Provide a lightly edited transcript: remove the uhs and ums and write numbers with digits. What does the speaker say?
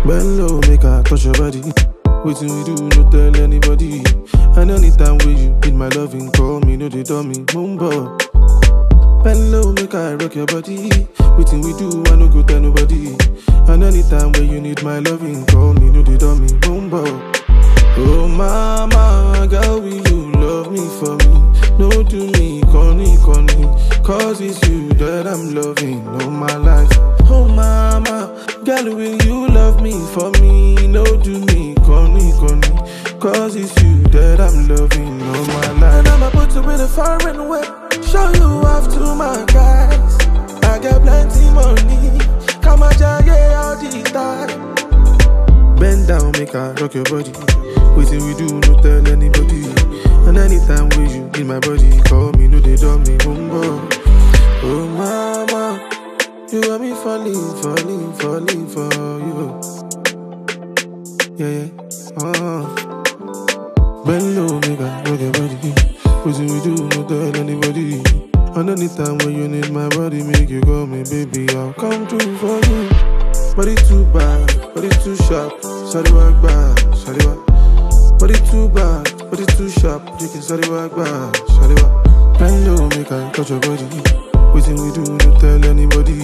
Bend low, make I touch your body. Waiting we do, no tell anybody. And anytime when you need my loving, call me, no they dummy. Mumbo. Bend low, make I rock your body. Waiting we do, I no go tell nobody. And anytime when you need my loving, call me, no they dummy. Mumbo. Oh mama, girl, will you love me for me? No do me, corny, corny. Cause it's you that I'm loving all my life. Oh mama, girl, will you love me for me? No do me, corny, corny. Cause it's you that I'm loving all my life. And I'ma put you in a foreign way, show you off to my guys. I got plenty money, come on, yeah, all the time. Bend down, make I rock your body. Waiting we do, no tell anybody. And anytime when you need my body, call me, no they dumb me, mumbo. Oh mama, you got me falling, falling, falling for you. Yeah, yeah, Bend low, make I rock your body. Waiting we do, no tell anybody. And anytime when you need my body, make you call me, baby, I'll come through for you. Body too bad, body too sharp. Sorry, work bad, sorry, work. Body too bad, body too sharp. You can sorry, work bad, sorry, work. Bend low, make I touch your body. Waiting we do, no tell anybody.